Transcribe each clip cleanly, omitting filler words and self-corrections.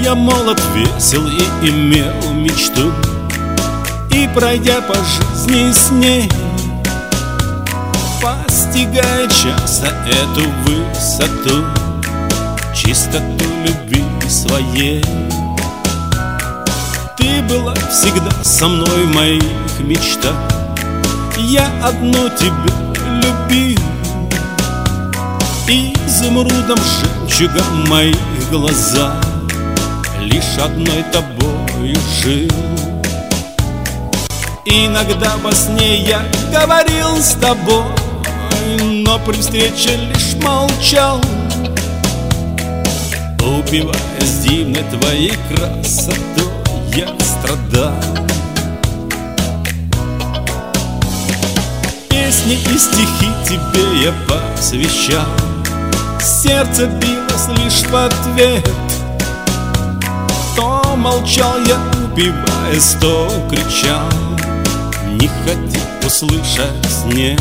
я молод, весел и имел мечту, и, пройдя по жизни с ней, постигая часто эту высоту, чистоту любви своей. Ты была всегда со мной в моих мечтах, я одну тебя любил. Изумрудом, жемчугом моих глаза, лишь одной тобою жил. Иногда во сне я говорил с тобой, но при встрече лишь молчал, упиваясь дивной твоей красотой, я страдал. Песни и стихи тебе я посвящал, сердце билось лишь в ответ. То молчал я, упиваясь, то кричал, не хотел услышать «нет».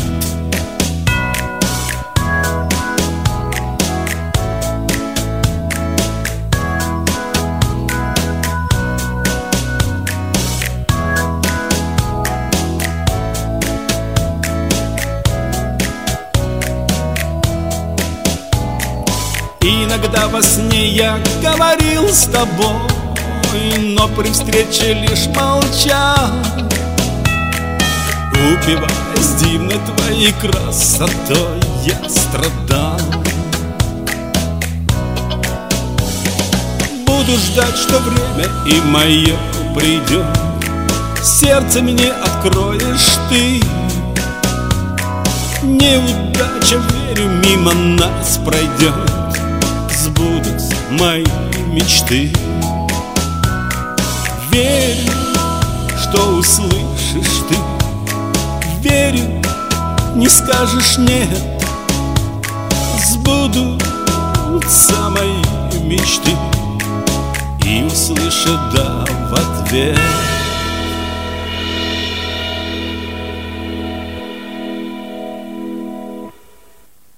Иногда во сне я говорил с тобой, но при встрече лишь молчал, упиваясь дивной твоей красотой, я страдал. Буду ждать, что время и мое придет, сердце мне откроешь ты. Неудача, верю, мимо нас пройдет, сбудутся мои мечты. Верю, что услышишь ты, верю, не скажешь нет, сбудутся мои мечты, и услышу «да» в ответ.